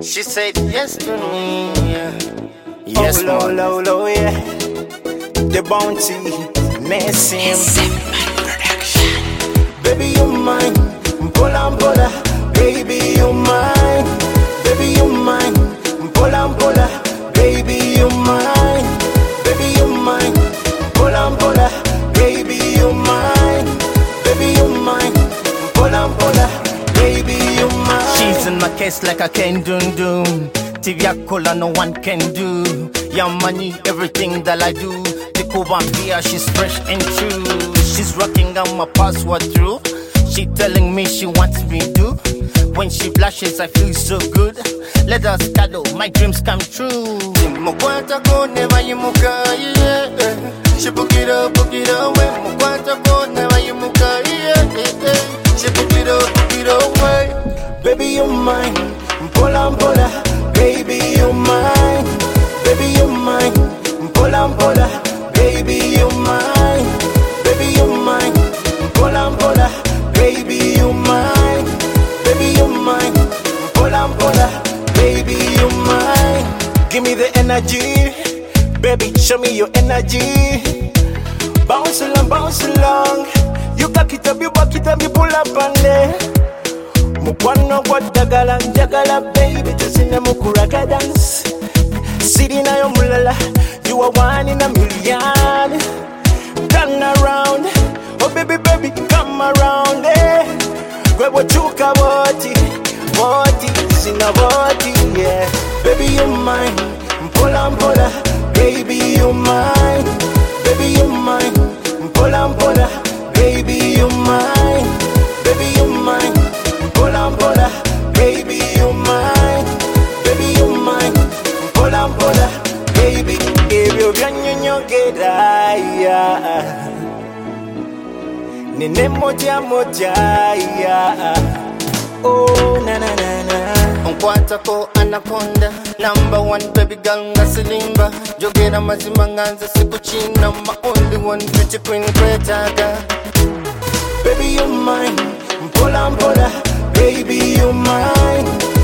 She said yes to me. Yes, oh, low, yeah. The bounty, messing. Baby, you mine. Pola, baby, you mine. Baby, you mine. Pola, baby, you mine. Baby, you mine. Pola, baby, you mine. Baby, you mine. Pola, baby, you mine. She's in my case like I can do. Tivia cola no one can do. Yeah, money, everything that I do. The Cubambia, she's fresh and true. She's rocking on my password through. She telling me she wants me to. When she blushes, I feel so good. Let us cuddle, my dreams come true. Mukwata ko never yimuka, yeah. She book it up, way. Mukwata ko never yimuka, yeah. She book it up, way. Baby, you mine. Pola, baby, you mine. Baby, you mine. Pola, baby, you mine. Baby, you mine. Pola, baby, you mine. Baby, you mine. Pola, baby, you mine. Give me the energy, baby, show me your energy. Bounce along. You cock it up, you back it up, you pull up and there. Mukwano kwa jagala, baby, just in the mukuraga dance. Sitting na yo mulala, you are one in a million. Turn around, oh baby, come around, eh. Grab what you got, body, sina body, yeah. Baby, you mine, pola, baby, you mine. Baby, you mine, pola, baby, you mine. Baby, you mine. Pola, baby, you mine. Baby, you mine. Pola, baby. If you run, you get higher. Nene moja, yeah. Oh, na. Nkwata ko anaconda. Number one baby girl ngasilimba. Jogera mazima nganza siku china. My only one beauty queen kwetaga. Baby, you mine. Pola, baby, you mine.